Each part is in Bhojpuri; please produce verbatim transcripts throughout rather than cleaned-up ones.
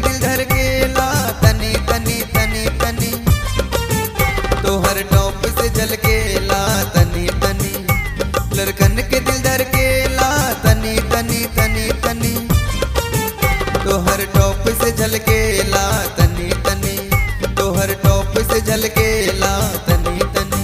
दिल धर गेला तनी तनी तनी तनी, तोहर टॉप से झलकेला तनी तनी, लड़कन के दिल धर गेला तनी तनी तनी तनी, तोहर टॉप से झलकेला तनी तनी, तोहर टॉप से झलकेला तनी तनी।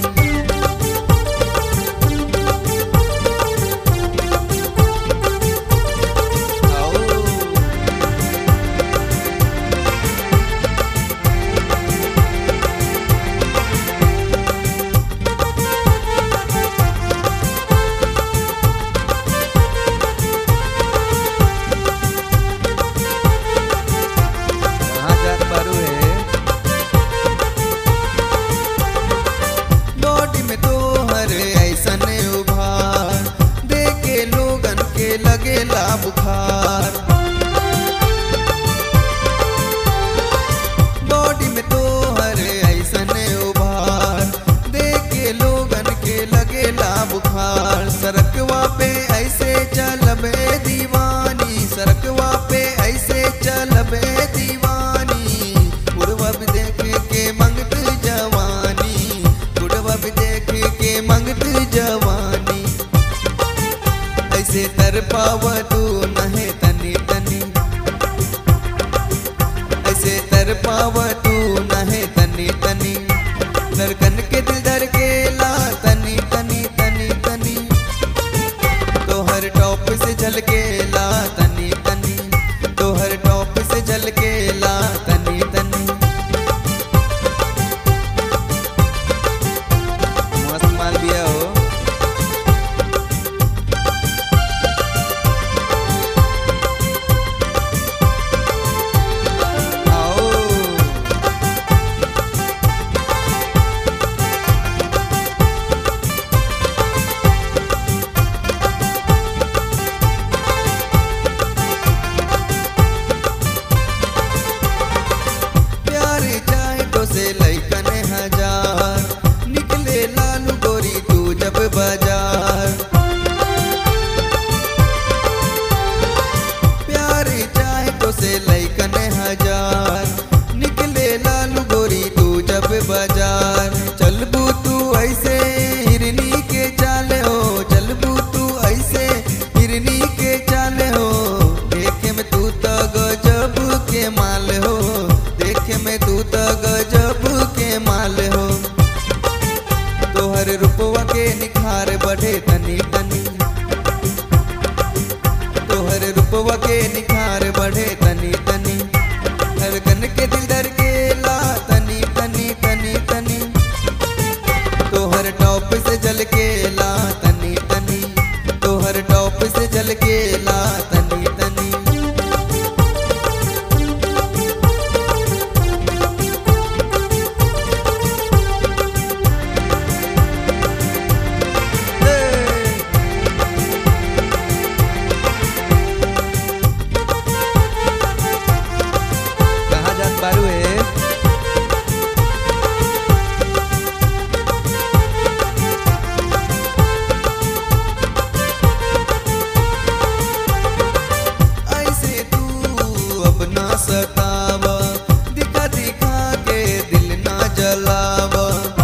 लगेला बुखार बॉडी में तोहर ऐसन उभार, देखे लोगन के लगेला बुखार। सड़कवा पे ऐसे चलबे दीवानी, सड़कवा पे ऐसे चलबे दीवानी, बुढ़वा भी देख के मंगत जवानी, बुढ़वा भी देख के मंगत जवानी। ऐसे तर पाव तू नहे तनी तनी, ऐसे तर पाव तू नहे तनी तनी, लड़कन के दिल धर गेला तनी तनी तनी तनी, तोहर टॉप से झलकेला तनी तनी, तोहर टॉप से झलकेला तनी तनी। मस्त माल दिया हो। से लैकन हजार निकले लालू गोरी तू जब बाजार, प्यारे चाहे तो से लैकन हजार निकले लालू गोरी तू जब बाजार। चलबू तू ऐसे हिरनी के चाल हो, चलबू तू ऐसे हिरनी के चाल हो, देखे में तू तो गजब के माल हो, देखे में तू तो गजब के माल हो। तोहर रूपवा के निखार बढ़े तनी तनी, तोहर रूपवा के निखार बढ़े तनी तनी, धड़कन के दिल धर गेला तनी तनी तनी तनी, तोहर टॉप से झलकेला तनी तनी, तोहर टॉप से झलकेला तनी तनी। बारू है ऐसे तू अब ना सतावा, दिखा दिखा के दिल ना जलावा,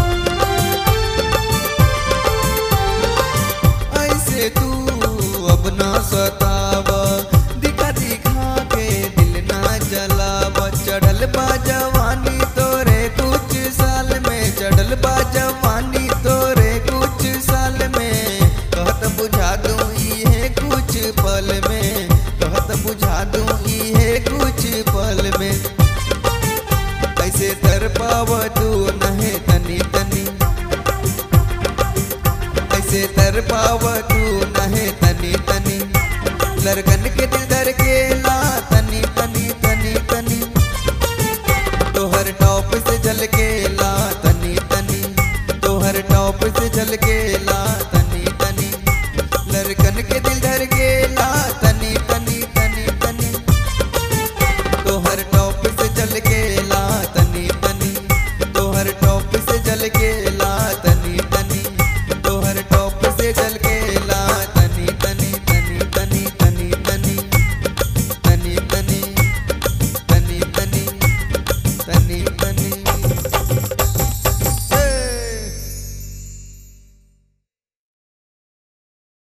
ऐसे तू अब ना सतावा, दिखा दिखा के दिल ना जलावा। चढ़ल बा जवानी तोरे कुछ साल में, चढ़ल बा जवानी तोरे कुछ साल में, कहत बुझा दूं ये कुछ पल में, कहत बुझा दूं ये कुछ पल में। ऐसे तर पाव तू नहे तनी तनी, ऐसे तर पाव तू नहे तनी तनी, लड़कन के दिल धर गेला तनी तनी तनी तनी, तोहर टॉप से झलकेला तनी तनी, तोहर टॉप से झलकेला तनी तनी, लड़कन के दिल धर गेला।